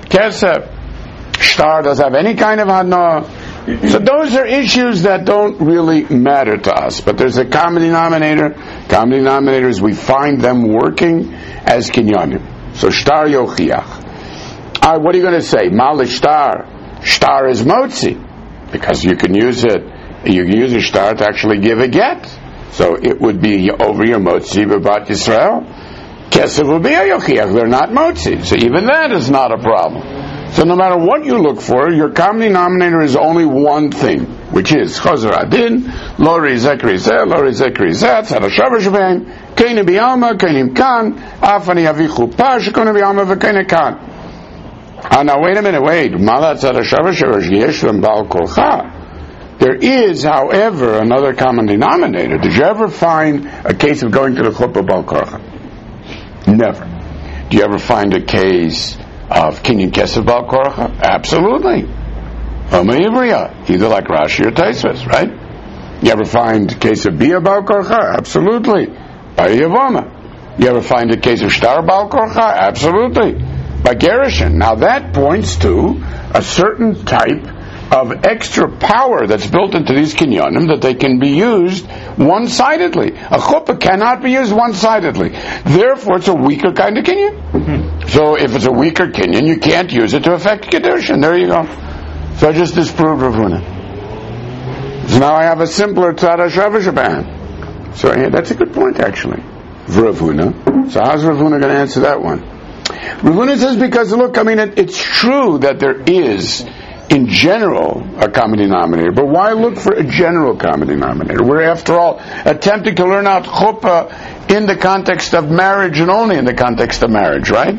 Kesef. Shtar doesn't have any kind of Hana. So those are issues that don't really matter to us. But there's a common denominator. Common denominator is we find them working as kinyanim. So shtar yochiach. Alright, what are you going to say? Mal shtar. Shtar is motzi. Because you can use it, you can use a shtar to actually give a get. So it would be over your motzi b'bat Yisrael. Kesef will be a yochiach. They're not motzi. So even that is not a problem. So no matter what you look for, your common denominator is only one thing, which is Chazar Adin, Lo Rizek Rizeh, Lo Rizek Rizeh, Tzadashav Shveim, Kainim B'Alma, Kainim Kan, Afani Avi Chuppah, Shekonim B'Alma, V'Kainim Kan. Ah, now wait a minute, wait. Mala Tzadashav Shveim, Yesh L'Mbal Kolcha. There is, however, another common denominator. Did you ever find a case of going to the chuppah bal korcha? Never. Do you ever find a case of kinyan kesef bal korcha? Absolutely. Either like Rashi or Tosfos, right? You ever find a case of bia bal korcha? Absolutely. By Yavoma. You ever find a case of shtar bal korcha? Absolutely. By Gerushin. Now that points to a certain type of extra power that's built into these kinyanim that they can be used one-sidedly. A chuppah cannot be used one-sidedly. Therefore, it's a weaker kind of kinyan. Mm-hmm. So if it's a weaker kinyan, you can't use it to affect kedushin. There you go. So I just disproved Rav Huna. So now I have a simpler tzad HaShavashaban. So yeah, that's a good point, actually. Rav Huna. So how's Rav Huna going to answer that one? Rav Huna says, because look, I mean, it, it's true that there is, in general, a common denominator. But why look for a general common denominator? We're, after all, attempting to learn out chuppah in the context of marriage and only in the context of marriage, right?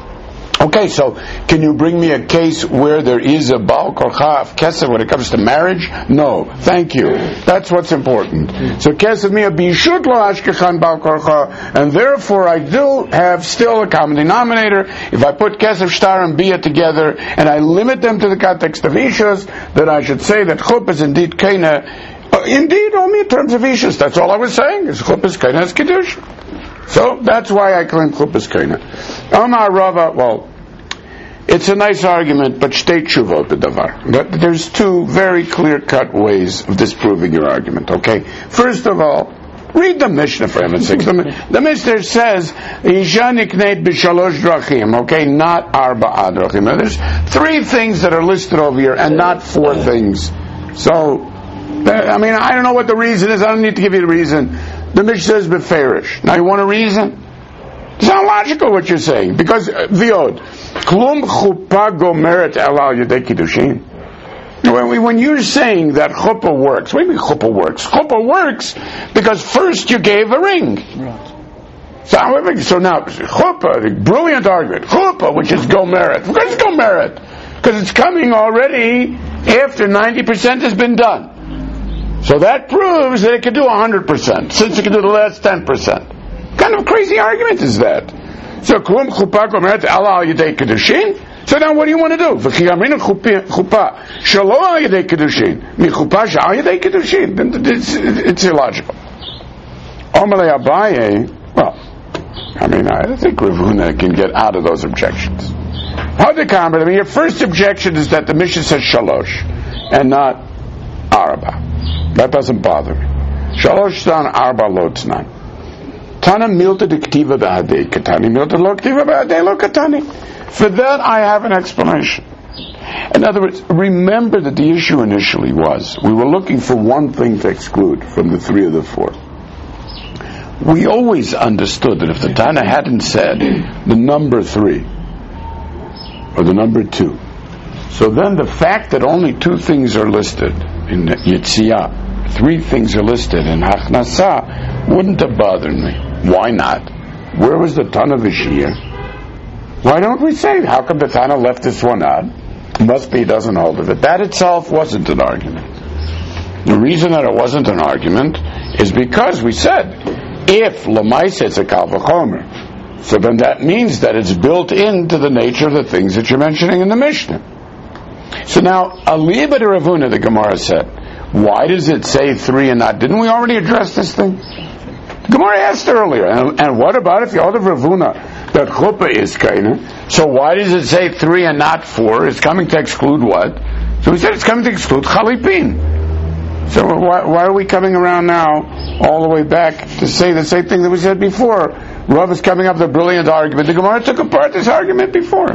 Okay, so can you bring me a case where there is a bal korcha of kesef when it comes to marriage? No, thank you. That's what's important. So kesef mia bishut lo ashkechan bal korcha, and therefore I do have still a common denominator. If I put kesef, shtar, and bia together, and I limit them to the context of ishus, then I should say that chuppah is indeed kaina. Uh, indeed, only in terms of ishus. That's all I was saying. Is chuppah is kaina as kiddush. So that's why I claim chuppah is kaina. Amar Rava, well, it's a nice argument, but shtei tshuvot b'davar. There's two very clear-cut ways of disproving your argument, okay? First of all, read the Mishnah for heaven's sake. The, the Mishnah says, Isha nikneit b'shalosh drachim, okay? Not arba drachim. There's three things that are listed over here, and not four things. So, I mean, I don't know what the reason is. I don't need to give you the reason. The Mishnah says beferish. Now, you want a reason? It's not logical what you're saying, because uh, Viod, klum chuppah gomeret elal yedei kiddushin. When, when you're saying that chuppah works, what do you mean chuppah works? Chuppah works because first you gave a ring. Right. So, however, so now chuppah, the brilliant argument, chuppah, which is gomeret. Of course, it's gomeret because it's coming already after ninety percent has been done. So that proves that it can do one hundred percent since it can do the last ten percent. What kind of crazy argument is that? So, klum chuppah gomeret elal yedei kiddushin. So now what do you want to do? V'chiyamin chuppah shelo al yedei kiddushin mi chuppah she'al yedei kiddushin. It's, it's illogical. Omalei Abaye, well, I mean, I think Rav Huna can get out of those objections. Hadikam, I mean, your first objection is that the Mishnah says shalosh and not arba. That doesn't bother me. Shalosh tan arba lo t'nan. Tana milta diktiva b'adei katani milta lo ktiva b'adei lo katani. For that, I have an explanation. In other words, remember that the issue initially was we were looking for one thing to exclude from the three of the four. We always understood that if the Tana hadn't said the number three or the number two, so then the fact that only two things are listed in Yitziyah, three things are listed in Hachnasa, wouldn't have bothered me. Why not? Where was the Tana V'shir? Why don't we say, how come the Tana left this one out? It must be he doesn't hold of it. That itself wasn't an argument. The reason that it wasn't an argument is because we said, if Lamaisa it's a Kal V'chomer, so then that means that it's built into the nature of the things that you're mentioning in the Mishnah. So now, Aliba de Rav Huna, the Gemara said, why does it say three and not? Didn't we already address this thing? The Gemara asked earlier, and, and what about if you hold of Rav Huna that chuppah is kaina? So why does it say three and not four? It's coming to exclude what? So we said it's coming to exclude chalipin. So why, why are we coming around now all the way back to say the same thing that we said before? Rav is coming up with a brilliant argument. The Gemara took apart this argument before.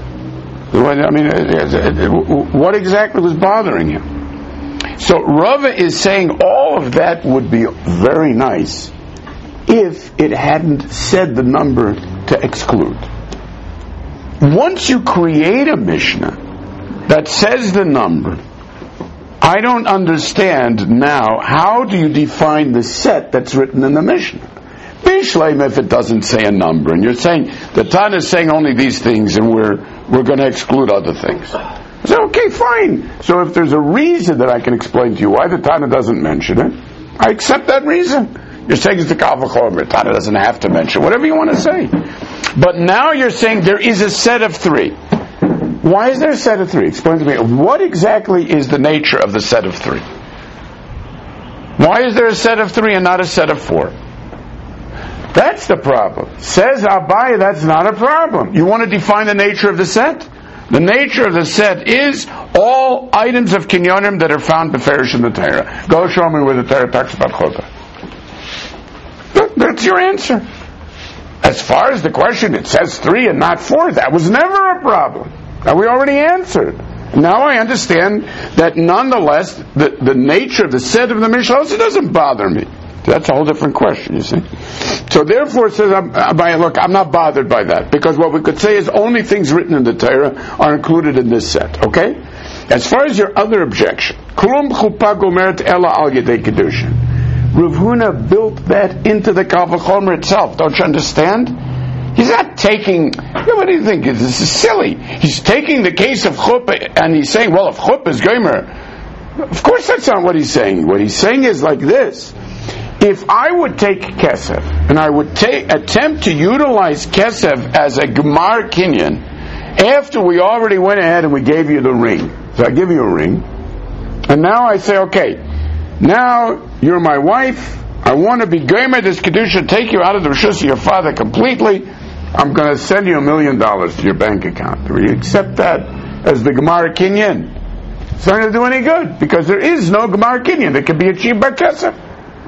I mean, what exactly was bothering him? So Rava is saying all of that would be very nice if it hadn't said the number to exclude. Once you create a Mishnah that says the number, I don't understand now, how do you define the set that's written in the Mishnah? Bishleim, if it doesn't say a number, and you're saying the Tana is saying only these things, and we're we're going to exclude other things. I said, okay, fine. So if there's a reason that I can explain to you why the Tana doesn't mention it, I accept that reason. You're saying it's the Kal V'chomer. Tana doesn't have to mention whatever you want to say. But now you're saying there is a set of three. Why is there a set of three? Explain to me. What exactly is the nature of the set of three? Why is there a set of three and not a set of four? That's the problem. Says Abaye, that's not a problem. You want to define the nature of the set? The nature of the set is all items of kinyonim that are found beferish in the Torah. Go show me where the Torah talks about chuppah. That's your answer. As far as the question, it says three and not four. That was never a problem. That we already answered. Now I understand that nonetheless, the, the nature of the set of the Mishnah also doesn't bother me. That's a whole different question, you see. So therefore it says, look, I'm not bothered by that, because what we could say is only things written in the Torah are included in this set, okay? As far as your other objection, Klum chuppah gomeret ela al yedei kedushin. Rav Huna built that into the Kal V'chomer itself. Don't you understand? He's not taking, what do you think? This is silly. He's taking the case of chuppah and he's saying, well, if chuppah is gomer, of course that's not what he's saying. What he's saying is like this. If I would take kesef and I would take, attempt to utilize kesef as a gemar kinyan after we already went ahead and we gave you the ring, so I give you a ring, and now I say, okay, now you're my wife, I want to be gomer this kedusha, take you out of the rishus of your father completely, I'm going to send you a million dollars to your bank account. Do you accept that as the gemar kinyan? It's not going to do any good, because there is no gemar kinyan that can be achieved by kesef.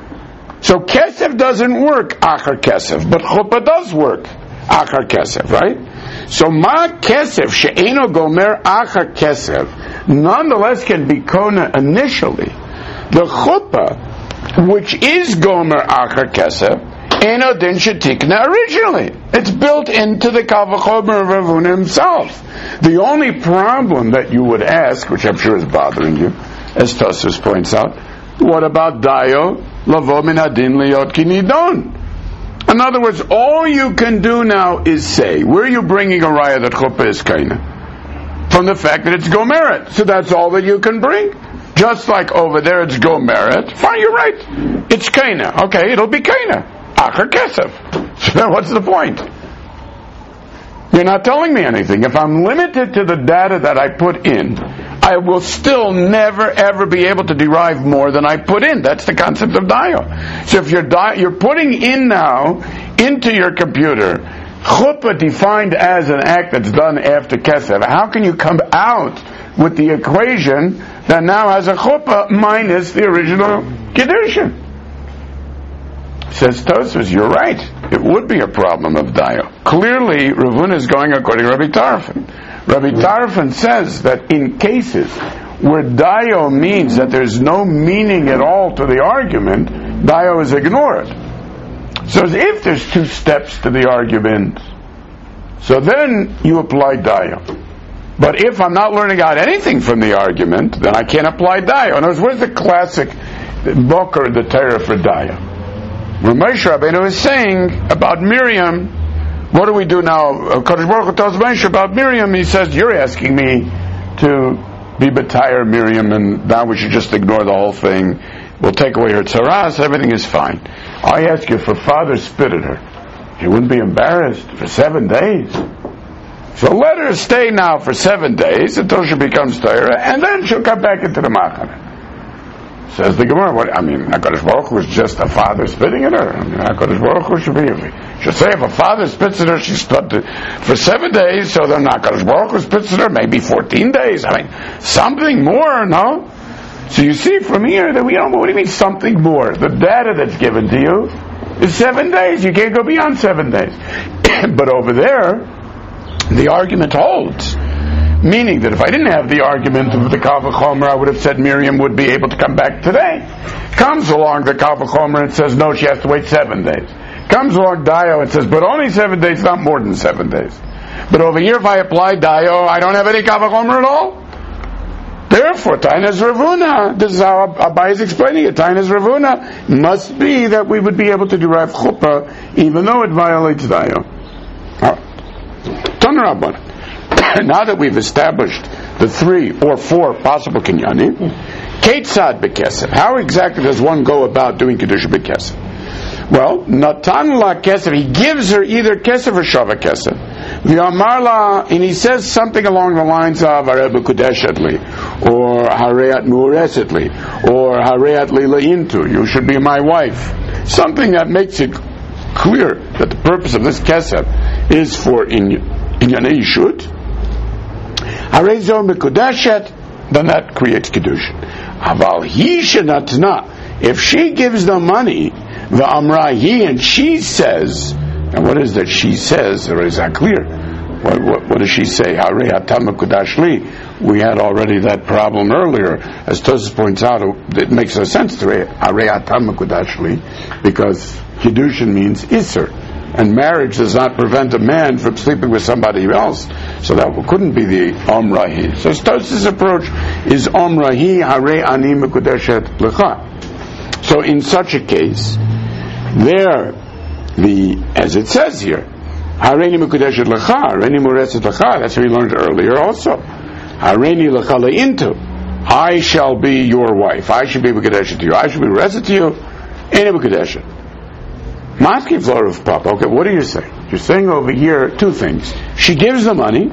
So kesef doesn't work achar kesef, but chuppah does work achar kesef, right? So ma kesef she'eno gomer achar kesef nonetheless can be kona initially. The chuppah, which is gomer achar kesef, eno din shetikna originally. It's built into the Kal V'chomer of Rav Huna himself. The only problem that you would ask, which I'm sure is bothering you, as Tosfos points out, what about dayo? Lavo min hadin liot kinidon. In other words, all you can do now is say, where are you bringing a raya that chuppah is kaina? From the fact that it's gomeret. So that's all that you can bring. Just like over there it's gomeret. Fine, you're right. It's kaina. Okay, it'll be kaina. Achar kesef. So then what's the point? You're not telling me anything. If I'm limited to the data that I put in, I will still never ever be able to derive more than I put in. That's the concept of dayo. So if you're di- you're putting in now into your computer chuppah defined as an act that's done after kesef, how can you come out with the equation that now has a chuppah minus the original kedusha? Says Tosfos, you're right. It would be a problem of dayo. Clearly, Rav Huna is going according to Rabbi Tarfon. Rabbi Tarfon says that in cases where dayo means that there's no meaning at all to the argument, dayo is ignored. So if there's two steps to the argument, so then you apply dayo. But if I'm not learning out anything from the argument, then I can't apply dayo. In other words, where's the classic book or the Torah for dayo? When Moshe Rabbeinu is saying about Miriam, what do we do now? Kadosh Baruch Hu tells Moshe about Miriam. He says, "You're asking me to be betayar Miriam, and now we should just ignore the whole thing. We'll take away her tzaras. Everything is fine. I ask you, if her father spit at her, she wouldn't be embarrassed for seven days. So let her stay now for seven days until she becomes Torah, and then she'll come back into the Machane." Says the Gemara, what, I mean, HaKadosh Baruch Hu is just a father spitting at her. I mean, HaKadosh Baruch Hu should be, should say if a father spits at her, she's split for seven days, so then HaKadosh Baruch Hu spits at her, maybe fourteen days. I mean, something more, no? So you see from here that we don't, what do you mean something more? The data that's given to you is seven days. You can't go beyond seven days. But over there, the argument holds. Meaning that if I didn't have the argument of the Kal V'chomer, I would have said Miriam would be able to come back today. Comes along the Kal V'chomer and says no, she has to wait seven days. Comes along dayo and says, but only seven days, not more than seven days. But over here, if I apply dayo, I don't have any Kal V'chomer at all. Therefore, Tainas Rav Huna, this is how Abaye is explaining it, Tainas Rav Huna must be that we would be able to derive chuppah even though it violates dayo. Alright. Now that we've established the three or four possible kinyanim. Ketzad b'kesef. How exactly does one go about doing kedusha b'kesef? Well, natan la kesef. He gives her either kesef or shava kesef. V'amar la, and he says something along the lines of harei b'kudeshet li, or hareat mu'ureset li, or hareat li la'intu. You should be my wife. Something that makes it clear that the purpose of this kesef is for inyanei yishut. Harei zo mekudeshet, then that creates kedusha. Aval hi shenatna, if she gives the money, the amrahi, and she says, and what is that she says? Or is that clear? What, what, what does she say? Harei atam mekudash li. We had already that problem earlier. As Tosfos points out, it makes no sense to Harei atam mekudash li, because kedushin means iser, and marriage does not prevent a man from sleeping with somebody else. So that couldn't be the omrahi. So Tosfos' approach is omrahi harei ani mekudeshet lecha. So in such a case, there, the as it says here, hareini mekudeshet lecha, hareini mureset lecha. That's what we learned earlier also. Hareini lecha leintu. I shall be your wife. I should be mekudeshet to you. I should be reset to you. Any mekudeshet. Maski floor of Papa. Okay, what are you saying? You're saying over here two things. She gives the money,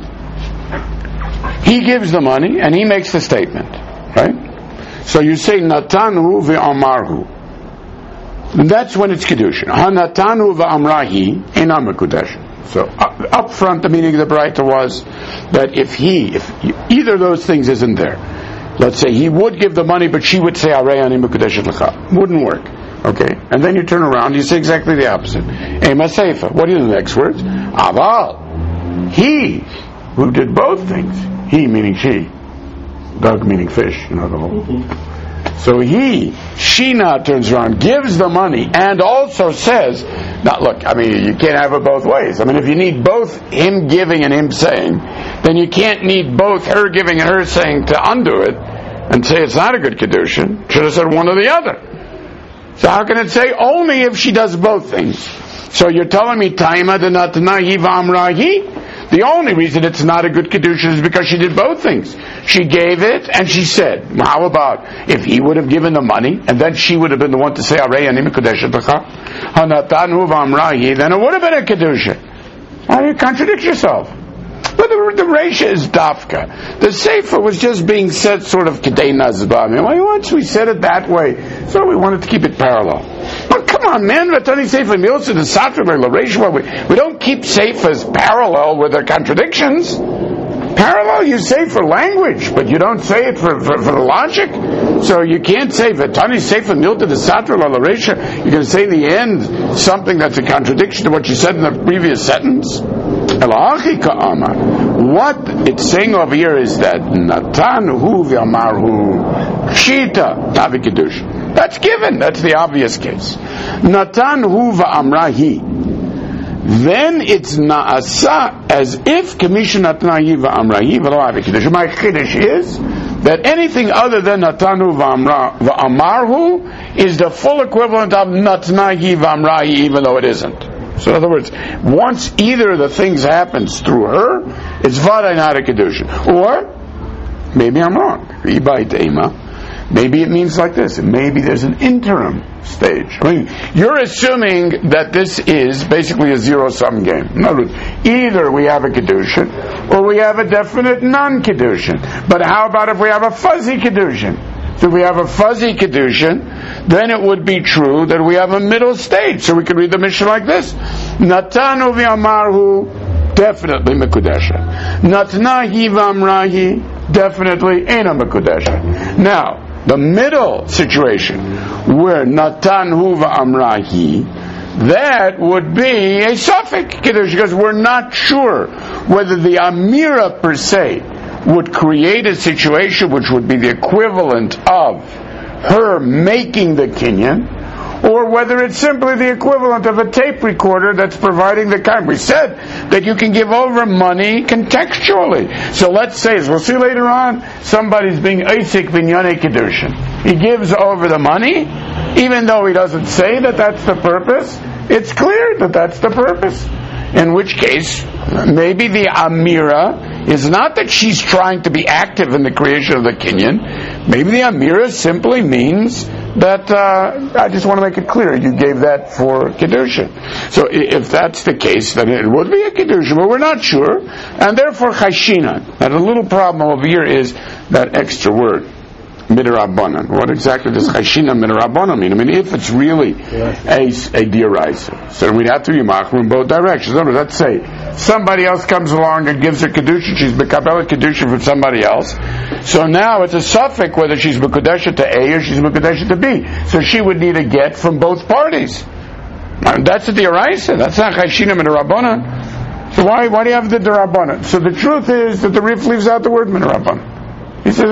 he gives the money, and he makes the statement. Right? So you say Natanhu ve'amarhu. That's when it's kedushin. Ha Natanhu ve'amrahi enam mekudeshin. So up, up front, the meaning of the Braita was that if he, if either of those things isn't there, let's say he would give the money, but she would say Harei ani mekudeshet lecha, wouldn't work. Okay, and then you turn around, you say exactly the opposite. Ema seifa. What are the next words? Aval. He who did both things. He meaning she. Dog meaning fish. You know the whole. Mm-hmm. So he, she now turns around, gives the money, and also says, now look, I mean, you can't have it both ways. I mean, if you need both him giving and him saying, then you can't need both her giving and her saying to undo it and say it's not a good kedushin. Should have said one or the other. So how can it say only if she does both things? So you're telling me Taima de Natanahi v'amrahi? The only reason it's not a good kedusha is because she did both things. She gave it and she said. How about if he would have given the money and then she would have been the one to say Harei ani mekudeshet lecha hanatanu v'amrahi? Then it would have been a kedusha. Why do you contradict yourself? But the, the Reisha is dafka. The Sefer was just being said sort of kedei nazba. I mean, well, once we said it that way, so we wanted to keep it parallel. But come on, man, Vatani Sefer Milsa the Satra the Reisha. We we don't keep Sefers parallel with their contradictions. Parallel you say for language, but you don't say it for, for, for the logic. So you can't say Vatani Sefer Milta the Satra the Reisha. You're going to say in the end something that's a contradiction to what you said in the previous sentence. What it's saying over here is that Natanhu v'amarhu Shita Tavi Kiddush. That's given. That's the obvious case. Natanhu v'amrahi. Then it's Naasa as if Kamisha Natanahi v'amrahi v'lo Avi Kiddush. My Kiddush is that anything other than Natanhu v'amarhu is the full equivalent of Natanahi v'amrahi, even though it isn't. So in other words, once either of the things happens through her, it's vaday not a kedushin. Or maybe I'm wrong. Maybe it means like this. Maybe there's an interim stage. I mean, you're assuming that this is basically a zero-sum game. In other words, either we have a kedushin or we have a definite non-kedushin. But how about if we have a fuzzy kedushin? So if we have a fuzzy kedushin, then it would be true that we have a middle stage. So we could read the Mishnah like this: Natanu v'amarhu, definitely mekudesha. Natnahi v'amrahi, definitely ain't a mekudesha. Now, the middle situation where Natanhu v'amrahi, that would be a suffix kiddush, because we're not sure whether the amira per se would create a situation which would be the equivalent of her making the kinyan, or whether it's simply the equivalent of a tape recorder that's providing the kind. We said that you can give over money contextually. So let's say, as we'll see later on, somebody's being Eisik Binyane Kedushin. He gives over the money, even though he doesn't say that that's the purpose. It's clear that that's the purpose. In which case, maybe the Amira is not that she's trying to be active in the creation of the kinyan. Maybe the Amira simply means that, uh, I just want to make it clear, you gave that for Kedushin. So if that's the case, then it would be a Kedushin, but we're not sure, and therefore Chashina. Now the little problem over here is that extra word. Midrabanan. What exactly does Chashina Midrabanan mean? I mean, if it's really a, a Dioraisa, so we'd have to be Machmer in both directions. In other words, let's say somebody else comes along and gives her Kedusha, she's Bekabela Kedusha from somebody else. So now it's a suffix whether she's Mekudesha to A or she's Mekudesha to B. So she would need a get from both parties. Now, that's a Dioraisa. That's not Chashina Midrabanan. So why, why do you have the Derabanan? So the truth is that the Rif leaves out the word Midrabanan. He says,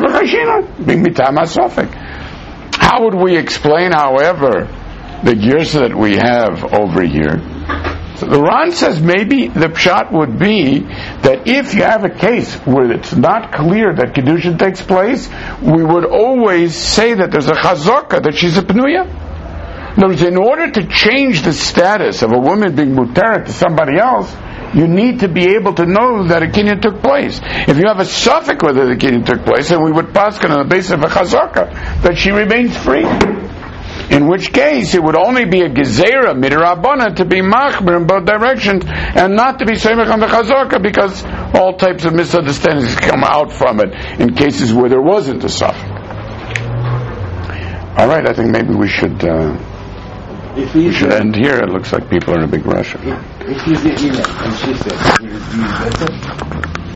how would we explain, however, the gears that we have over here? So the Ran says maybe the pshat would be that if you have a case where it's not clear that Kedushin takes place, we would always say that there's a chazaka, that she's a pnuya. In other words, in order to change the status of a woman being muteret to somebody else, you need to be able to know that a kinyan took place. If you have a suffix whether the kinyan took place, then we would paskin on the basis of a chazaka that she remains free. In which case, it would only be a gezerah midrabana to be machmer in both directions, and not to be semech on the chazaka, because all types of misunderstandings come out from it in cases where there wasn't a suffix. All right, I think maybe we should. Uh, If we should end here. It looks like people are in a big rush. If, if he's the email and she said, he would be better.